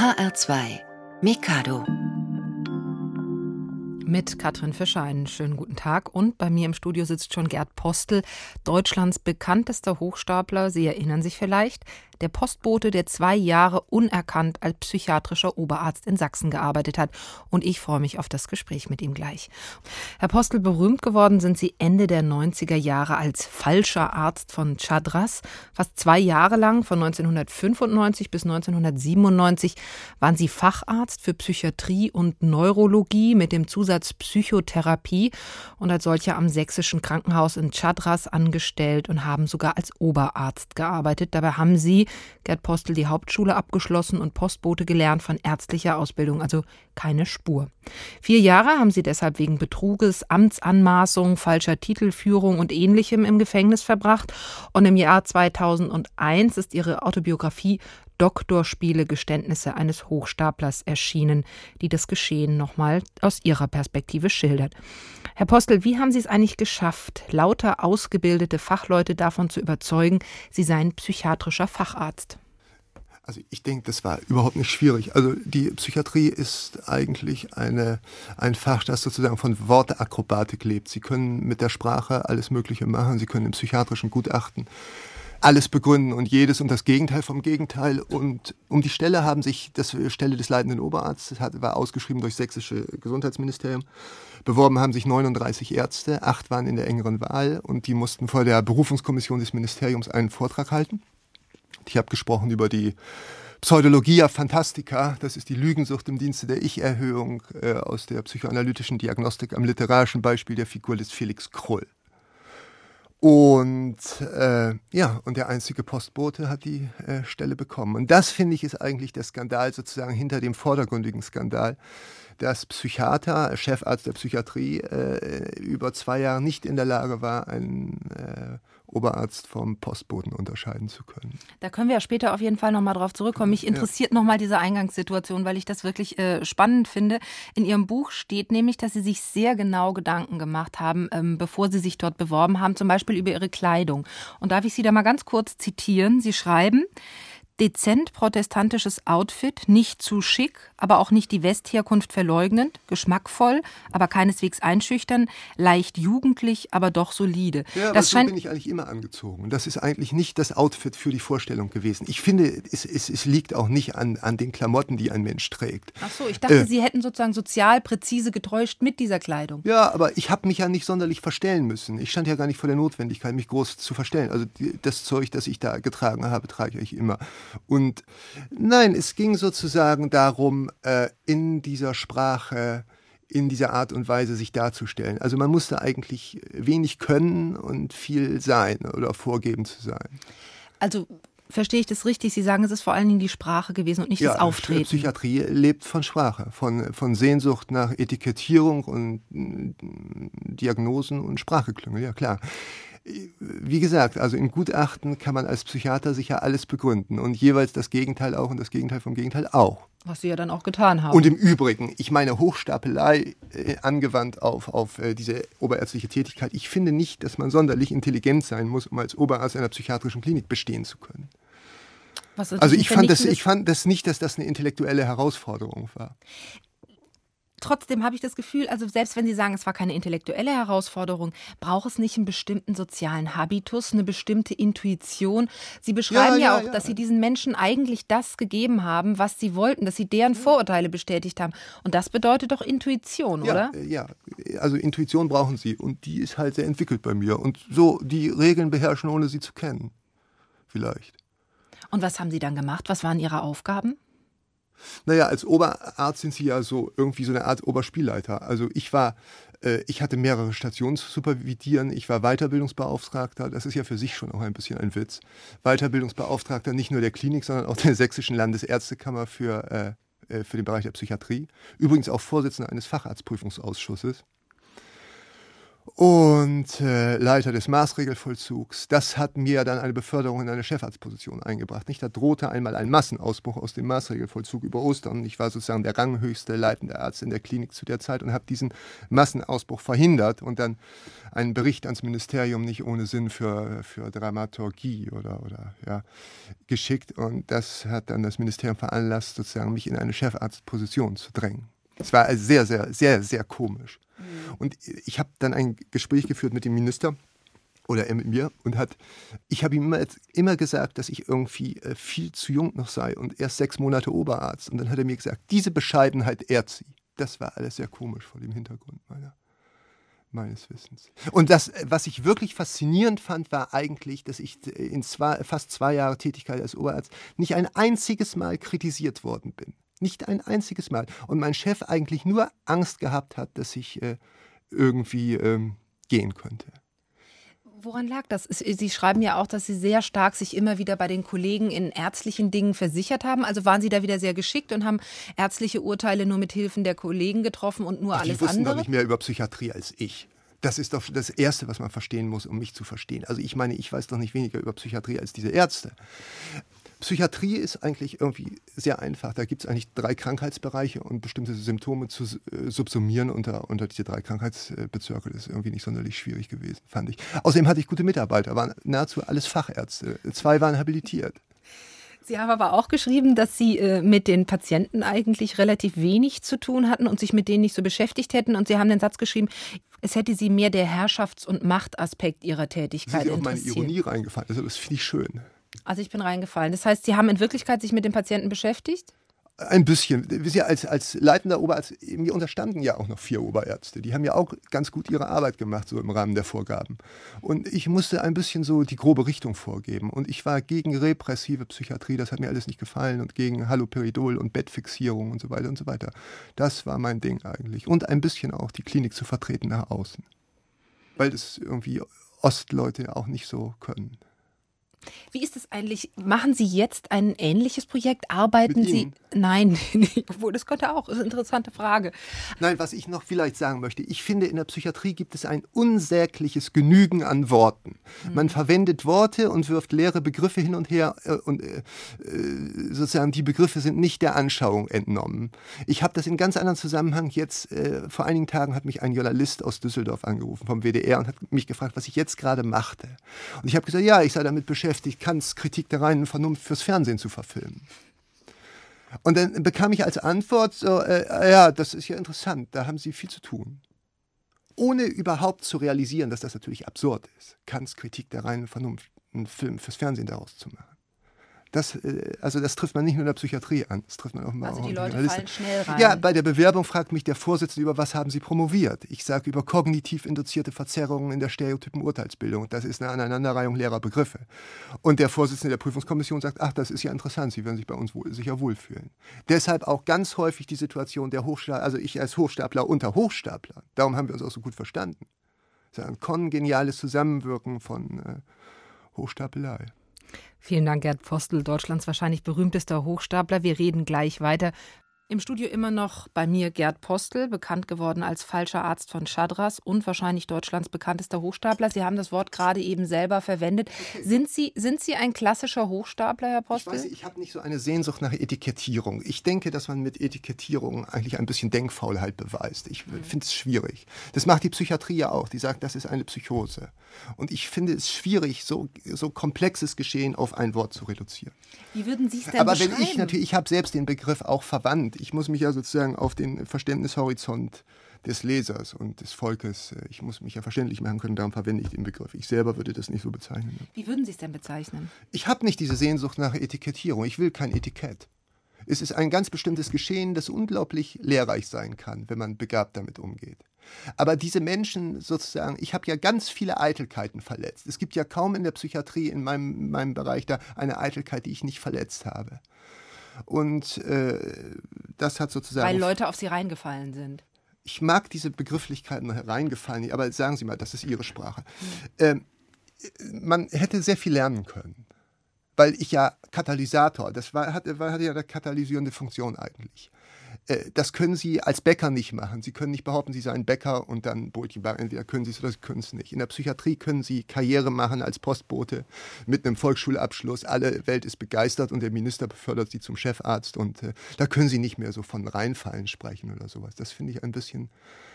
HR2 Mikado mit Katrin Fischer einen schönen guten Tag. Und bei mir im Studio sitzt schon Gerd Postel, Deutschlands bekanntester Hochstapler. Sie erinnern sich vielleicht, der Postbote, der 2 Jahre unerkannt als psychiatrischer Oberarzt in Sachsen gearbeitet hat. Und ich freue mich auf das Gespräch mit ihm gleich. Herr Postel, berühmt geworden sind Sie Ende der 90er Jahre als falscher Arzt von Chadras. Fast 2 Jahre lang, von 1995 bis 1997, waren Sie Facharzt für Psychiatrie und Neurologie mit dem Zusatz Psychotherapie und als solcher am sächsischen Krankenhaus in Chadras angestellt und haben sogar als Oberarzt gearbeitet. Dabei haben Sie, Gerd Postel, die Hauptschule abgeschlossen und Postbote gelernt von ärztlicher Ausbildung, also keine Spur. 4 Jahre haben Sie deshalb wegen Betruges, Amtsanmaßung, falscher Titelführung und Ähnlichem im Gefängnis verbracht. Und im Jahr 2001 ist Ihre Autobiografie Doktorspiele, Geständnisse eines Hochstaplers erschienen, die das Geschehen nochmal aus Ihrer Perspektive schildert. Herr Postel, wie haben Sie es eigentlich geschafft, lauter ausgebildete Fachleute davon zu überzeugen, Sie seien psychiatrischer Facharzt? Also ich denke, das war überhaupt nicht schwierig. Also die Psychiatrie ist eigentlich ein Fach, das sozusagen von Wortakrobatik lebt. Sie können mit der Sprache alles Mögliche machen. Sie können im psychiatrischen Gutachten alles begründen und jedes und das Gegenteil vom Gegenteil. Und um die Stelle haben sich, das Stelle des leitenden Oberarztes war ausgeschrieben durch das sächsische Gesundheitsministerium. Beworben haben sich 39 Ärzte, 8 waren in der engeren Wahl und die mussten vor der Berufungskommission des Ministeriums einen Vortrag halten. Ich habe gesprochen über die Pseudologia Fantastica, das ist die Lügensucht im Dienste der Ich-Erhöhung aus der psychoanalytischen Diagnostik am literarischen Beispiel der Figur des Felix Krull. Und und der einzige Postbote hat die Stelle bekommen. Und das, finde ich, ist eigentlich der Skandal sozusagen hinter dem vordergründigen Skandal, dass Psychiater, Chefarzt der Psychiatrie, über 2 Jahre nicht in der Lage war, einen Oberarzt vom Postboten unterscheiden zu können. Da können wir ja später auf jeden Fall nochmal drauf zurückkommen. Mich interessiert nochmal diese Eingangssituation, weil ich das wirklich spannend finde. In Ihrem Buch steht nämlich, dass Sie sich sehr genau Gedanken gemacht haben, bevor Sie sich dort beworben haben, zum Beispiel über Ihre Kleidung. Und darf ich Sie da mal ganz kurz zitieren? Sie schreiben: Dezent protestantisches Outfit, nicht zu schick, aber auch nicht die Westherkunft verleugnend, geschmackvoll, aber keineswegs einschüchtern, leicht jugendlich, aber doch solide. Ja, aber so bin ich eigentlich immer angezogen. Das ist eigentlich nicht das Outfit für die Vorstellung gewesen. Ich finde, es liegt auch nicht an den Klamotten, die ein Mensch trägt. Ach so, ich dachte, Sie hätten sozusagen sozial präzise getäuscht mit dieser Kleidung. Ja, aber ich habe mich ja nicht sonderlich verstellen müssen. Ich stand ja gar nicht vor der Notwendigkeit, mich groß zu verstellen. Also das Zeug, das ich da getragen habe, trage ich immer. Und nein, es ging sozusagen darum, in dieser Sprache, in dieser Art und Weise sich darzustellen. Also man musste eigentlich wenig können und viel sein oder vorgeben zu sein. Also verstehe ich das richtig? Sie sagen, es ist vor allen Dingen die Sprache gewesen und nicht das Auftreten. Ja, Psychiatrie lebt von Sprache, von Sehnsucht nach Etikettierung und Diagnosen und Sprachgeklüngel, ja klar. Wie gesagt, also in Gutachten kann man als Psychiater sicher alles begründen und jeweils das Gegenteil auch und das Gegenteil vom Gegenteil auch. Was Sie ja dann auch getan haben. Und im Übrigen, ich meine Hochstapelei angewandt auf diese oberärztliche Tätigkeit. Ich finde nicht, dass man sonderlich intelligent sein muss, um als Oberarzt einer psychiatrischen Klinik bestehen zu können. Also ich fand das nicht, dass das eine intellektuelle Herausforderung war. Trotzdem habe ich das Gefühl, also selbst wenn Sie sagen, es war keine intellektuelle Herausforderung, braucht es nicht einen bestimmten sozialen Habitus, eine bestimmte Intuition? Sie beschreiben ja auch, dass Sie diesen Menschen eigentlich das gegeben haben, was sie wollten, dass Sie deren Vorurteile bestätigt haben. Und das bedeutet doch Intuition, oder? Ja, also Intuition brauchen Sie und die ist halt sehr entwickelt bei mir. Und so die Regeln beherrschen, ohne sie zu kennen. Vielleicht. Und was haben Sie dann gemacht? Was waren Ihre Aufgaben? Naja, als Oberarzt sind Sie ja so irgendwie so eine Art Oberspielleiter. Also ich hatte mehrere Stationen zu supervidieren. Ich war Weiterbildungsbeauftragter. Das ist ja für sich schon auch ein bisschen ein Witz. Weiterbildungsbeauftragter nicht nur der Klinik, sondern auch der Sächsischen Landesärztekammer für den Bereich der Psychiatrie. Übrigens auch Vorsitzender eines Facharztprüfungsausschusses. und Leiter des Maßregelvollzugs. Das hat mir dann eine Beförderung in eine Chefarztposition eingebracht. Nicht? Da drohte einmal ein Massenausbruch aus dem Maßregelvollzug über Ostern. Ich war sozusagen der ranghöchste leitende Arzt in der Klinik zu der Zeit und habe diesen Massenausbruch verhindert und dann einen Bericht ans Ministerium nicht ohne Sinn für Dramaturgie oder geschickt. Und das hat dann das Ministerium veranlasst, sozusagen mich in eine Chefarztposition zu drängen. Es war also sehr, sehr, sehr, sehr komisch. Und ich habe dann ein Gespräch geführt mit dem Minister oder er mit mir und ich habe ihm immer gesagt, dass ich irgendwie viel zu jung noch sei und erst 6 Monate Oberarzt. Und dann hat er mir gesagt, diese Bescheidenheit ehrt sie. Das war alles sehr komisch vor dem Hintergrund meines Wissens. Und das, was ich wirklich faszinierend fand, war eigentlich, dass ich in fast 2 Jahre Tätigkeit als Oberarzt nicht ein einziges Mal kritisiert worden bin. Nicht ein einziges Mal. Und mein Chef eigentlich nur Angst gehabt hat, dass ich irgendwie gehen könnte. Woran lag das? Sie schreiben ja auch, dass Sie sehr stark sich immer wieder bei den Kollegen in ärztlichen Dingen versichert haben. Also waren Sie da wieder sehr geschickt und haben ärztliche Urteile nur mit Hilfen der Kollegen getroffen und nur alles andere? Die wussten doch nicht mehr über Psychiatrie als ich. Das ist doch das Erste, was man verstehen muss, um mich zu verstehen. Also ich meine, ich weiß doch nicht weniger über Psychiatrie als diese Ärzte. Psychiatrie ist eigentlich irgendwie sehr einfach. Da gibt es eigentlich 3 Krankheitsbereiche und bestimmte Symptome zu subsumieren unter diese 3 Krankheitsbezirke. Das ist irgendwie nicht sonderlich schwierig gewesen, fand ich. Außerdem hatte ich gute Mitarbeiter, waren nahezu alles Fachärzte. 2 waren habilitiert. Sie haben aber auch geschrieben, dass Sie mit den Patienten eigentlich relativ wenig zu tun hatten und sich mit denen nicht so beschäftigt hätten. Und Sie haben den Satz geschrieben, es hätte Sie mehr der Herrschafts- und Machtaspekt Ihrer Tätigkeit interessiert. Sie sind auf meine Ironie reingefallen. Also das finde ich schön. Also ich bin reingefallen. Das heißt, Sie haben in Wirklichkeit sich mit den Patienten beschäftigt? Ein bisschen. Als leitender Oberarzt, mir unterstanden ja auch noch 4 Oberärzte. Die haben ja auch ganz gut ihre Arbeit gemacht, so im Rahmen der Vorgaben. Und ich musste ein bisschen so die grobe Richtung vorgeben. Und ich war gegen repressive Psychiatrie, das hat mir alles nicht gefallen. Und gegen Haloperidol und Bettfixierung und so weiter und so weiter. Das war mein Ding eigentlich. Und ein bisschen auch die Klinik zu vertreten nach außen. Weil das irgendwie Ostleute auch nicht so können. Wie ist es eigentlich? Machen Sie jetzt ein ähnliches Projekt? Arbeiten Sie? Nein, obwohl das könnte auch. Das ist eine interessante Frage. Nein, was ich noch vielleicht sagen möchte, ich finde, in der Psychiatrie gibt es ein unsägliches Genügen an Worten. Man verwendet Worte und wirft leere Begriffe hin und her und sozusagen die Begriffe sind nicht der Anschauung entnommen. Ich habe das in ganz anderen Zusammenhang jetzt, vor einigen Tagen hat mich ein Journalist aus Düsseldorf angerufen vom WDR und hat mich gefragt, was ich jetzt gerade machte. Und ich habe gesagt, ja, ich sei damit beschäftigt, Kants Kritik der reinen Vernunft fürs Fernsehen zu verfilmen. Und dann bekam ich als Antwort so, ja, das ist ja interessant, da haben Sie viel zu tun. Ohne überhaupt zu realisieren, dass das natürlich absurd ist, Kants Kritik der reinen Vernunft, einen Film fürs Fernsehen daraus zu machen. Das trifft man nicht nur in der Psychiatrie an, das trifft man auch mal. Also die Leute fallen schnell rein. Ja, bei der Bewerbung fragt mich der Vorsitzende, über was haben Sie promoviert? Ich sage über kognitiv induzierte Verzerrungen in der stereotypen Urteilsbildung. Das ist eine Aneinanderreihung leerer Begriffe. Und der Vorsitzende der Prüfungskommission sagt, ach, das ist ja interessant, Sie werden sich bei uns sicher wohlfühlen. Deshalb auch ganz häufig die Situation der Hochstapler, also ich als Hochstapler unter Hochstaplern. Darum haben wir uns auch so gut verstanden. Das ist ein kongeniales Zusammenwirken von Hochstapelei. Vielen Dank, Gerd Postel, Deutschlands wahrscheinlich berühmtester Hochstapler. Wir reden gleich weiter. Im Studio immer noch bei mir Gerd Postel, bekannt geworden als falscher Arzt von Chadras und wahrscheinlich Deutschlands bekanntester Hochstapler. Sie haben das Wort gerade eben selber verwendet. Okay. Sind Sie ein klassischer Hochstapler, Herr Postel? Ich habe nicht so eine Sehnsucht nach Etikettierung. Ich denke, dass man mit Etikettierung eigentlich ein bisschen Denkfaulheit beweist. Ich finde es schwierig. Das macht die Psychiatrie ja auch. Die sagt, das ist eine Psychose. Und ich finde es schwierig, so komplexes Geschehen auf ein Wort zu reduzieren. Wie würden Sie es denn beschreiben? Aber ich habe selbst den Begriff auch verwandt. Ich muss mich ja sozusagen auf den Verständnishorizont des Lesers und des Volkes, ich muss mich ja verständlich machen können, darum verwende ich den Begriff. Ich selber würde das nicht so bezeichnen. Wie würden Sie es denn bezeichnen? Ich habe nicht diese Sehnsucht nach Etikettierung. Ich will kein Etikett. Es ist ein ganz bestimmtes Geschehen, das unglaublich lehrreich sein kann, wenn man begabt damit umgeht. Aber diese Menschen sozusagen, ich habe ja ganz viele Eitelkeiten verletzt. Es gibt ja kaum in der Psychiatrie, in meinem Bereich da, eine Eitelkeit, die ich nicht verletzt habe. Und das hat sozusagen... Weil Leute auf Sie reingefallen sind. Ich mag diese Begrifflichkeiten reingefallen, aber sagen Sie mal, das ist Ihre Sprache. Man hätte sehr viel lernen können. weil ich ja Katalysator, hatte ja eine katalysierende Funktion eigentlich. Das können Sie als Bäcker nicht machen. Sie können nicht behaupten, Sie seien Bäcker und dann Brötchen backen. Entweder können Sie es oder Sie können es nicht. In der Psychiatrie können Sie Karriere machen als Postbote mit einem Volksschulabschluss. Alle Welt ist begeistert und der Minister befördert Sie zum Chefarzt. Und da können Sie nicht mehr so von Reinfallen sprechen oder sowas. Das finde ich ein bisschen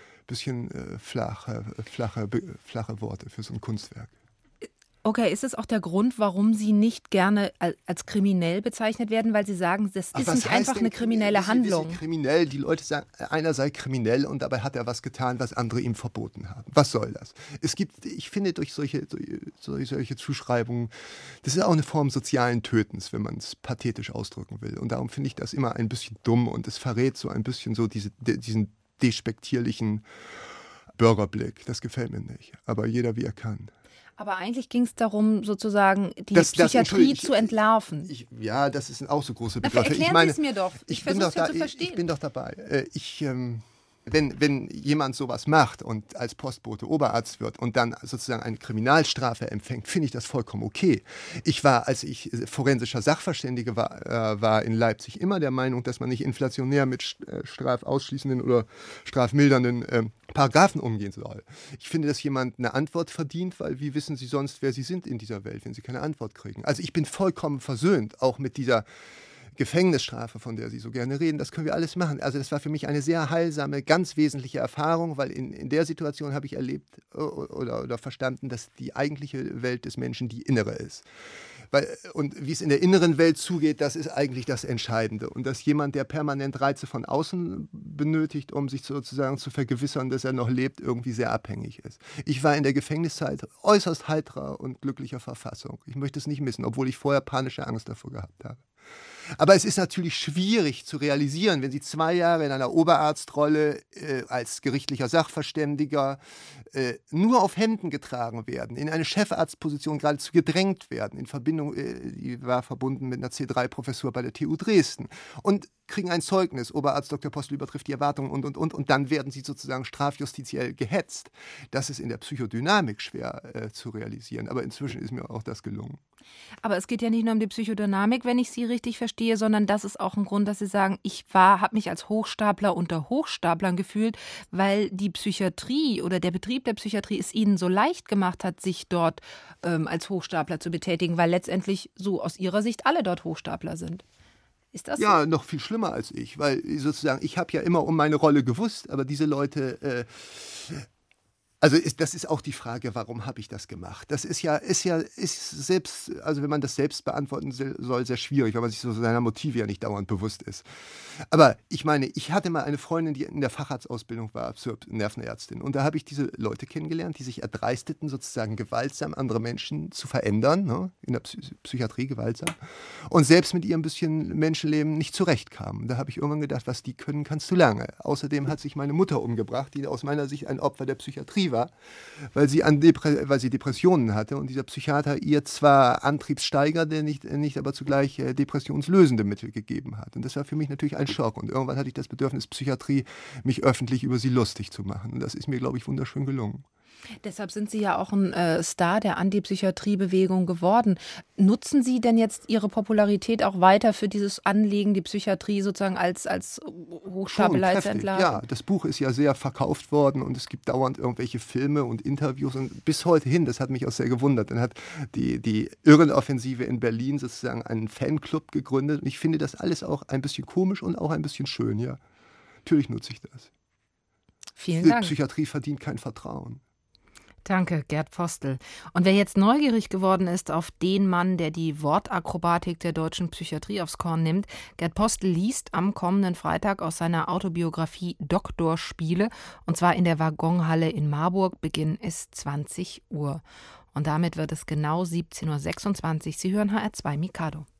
flache Worte für so ein Kunstwerk. Okay, ist es auch der Grund, warum Sie nicht gerne als kriminell bezeichnet werden, weil Sie sagen, das ist nicht einfach eine kriminelle Handlung? Kriminell, die Leute sagen, einer sei kriminell und dabei hat er was getan, was andere ihm verboten haben. Was soll das? Ich finde, durch solche Zuschreibungen, das ist auch eine Form sozialen Tötens, wenn man es pathetisch ausdrücken will. Und darum finde ich das immer ein bisschen dumm und es verrät so ein bisschen so diesen despektierlichen Bürgerblick. Das gefällt mir nicht. Aber jeder, wie er kann. Aber eigentlich ging es darum, sozusagen die Psychiatrie zu entlarven. Ja, das ist auch so große Begriffe. Erklären Sie es mir doch. Ich versuche es zu verstehen. Ich bin doch dabei. Wenn jemand sowas macht und als Postbote Oberarzt wird und dann sozusagen eine Kriminalstrafe empfängt, finde ich das vollkommen okay. Ich war, als ich forensischer Sachverständige war in Leipzig, immer der Meinung, dass man nicht inflationär mit strafausschließenden oder strafmildernden Paragraphen umgehen soll. Ich finde, dass jemand eine Antwort verdient, weil wie wissen Sie sonst, wer Sie sind in dieser Welt, wenn Sie keine Antwort kriegen? Also ich bin vollkommen versöhnt, auch mit dieser Gefängnisstrafe, von der Sie so gerne reden, das können wir alles machen. Also das war für mich eine sehr heilsame, ganz wesentliche Erfahrung, weil in der Situation habe ich erlebt oder verstanden, dass die eigentliche Welt des Menschen die innere ist. Und wie es in der inneren Welt zugeht, das ist eigentlich das Entscheidende. Und dass jemand, der permanent Reize von außen benötigt, um sich sozusagen zu vergewissern, dass er noch lebt, irgendwie sehr abhängig ist. Ich war in der Gefängniszeit äußerst heiterer und glücklicher Verfassung. Ich möchte es nicht missen, obwohl ich vorher panische Angst davor gehabt habe. Aber es ist natürlich schwierig zu realisieren, wenn Sie 2 Jahre in einer Oberarztrolle als gerichtlicher Sachverständiger nur auf Händen getragen werden, in eine Chefarztposition geradezu gedrängt werden, in Verbindung, die war verbunden mit einer C3-Professur bei der TU Dresden und kriegen ein Zeugnis, Oberarzt Dr. Postel übertrifft die Erwartungen und dann werden sie sozusagen strafjustiziell gehetzt. Das ist in der Psychodynamik schwer zu realisieren, aber inzwischen ist mir auch das gelungen. Aber es geht ja nicht nur um die Psychodynamik, wenn ich Sie richtig verstehe, sondern das ist auch ein Grund, dass Sie sagen, habe mich als Hochstapler unter Hochstaplern gefühlt, weil die Psychiatrie oder der Betrieb der Psychiatrie es Ihnen so leicht gemacht hat, sich dort als Hochstapler zu betätigen, weil letztendlich so aus Ihrer Sicht alle dort Hochstapler sind. Ist das ja, so? Noch viel schlimmer als ich, weil sozusagen ich habe ja immer um meine Rolle gewusst, aber diese Leute das ist auch die Frage, warum habe ich das gemacht? Das ist selbst, also wenn man das selbst beantworten soll, sehr schwierig, weil man sich so seiner Motive ja nicht dauernd bewusst ist. Aber ich meine, ich hatte mal eine Freundin, die in der Facharztausbildung war zur Nervenärztin. Und da habe ich diese Leute kennengelernt, die sich erdreisteten, sozusagen gewaltsam andere Menschen zu verändern, ne? In der Psychiatrie gewaltsam. Und selbst mit ihrem bisschen Menschenleben nicht zurechtkamen. Da habe ich irgendwann gedacht, was die können, kannst du lange. Außerdem hat sich meine Mutter umgebracht, die aus meiner Sicht ein Opfer der Psychiatrie war, weil sie Depressionen hatte und dieser Psychiater ihr zwar antriebssteigernde, nicht aber zugleich depressionslösende Mittel gegeben hat. Und das war für mich natürlich ein Schock. Und irgendwann hatte ich das Bedürfnis, Psychiatrie, mich öffentlich über sie lustig zu machen. Und das ist mir, glaube ich, wunderschön gelungen. Deshalb sind Sie ja auch ein Star der Antipsychiatriebewegung geworden. Nutzen Sie denn jetzt Ihre Popularität auch weiter für dieses Anliegen, die Psychiatrie sozusagen als Hochstapelei zu entlarven? Ja, das Buch ist ja sehr verkauft worden und es gibt dauernd irgendwelche Filme und Interviews und bis heute hin, das hat mich auch sehr gewundert, dann hat die Irrenoffensive in Berlin sozusagen einen Fanclub gegründet und ich finde das alles auch ein bisschen komisch und auch ein bisschen schön, ja. Natürlich nutze ich das. Vielen Dank. Psychiatrie verdient kein Vertrauen. Danke, Gerd Postel. Und wer jetzt neugierig geworden ist auf den Mann, der die Wortakrobatik der deutschen Psychiatrie aufs Korn nimmt, Gerd Postel liest am kommenden Freitag aus seiner Autobiografie Doktorspiele, und zwar in der Waggonhalle in Marburg. Beginn ist 20 Uhr. Und damit wird es genau 17.26 Uhr. Sie hören HR2 Mikado.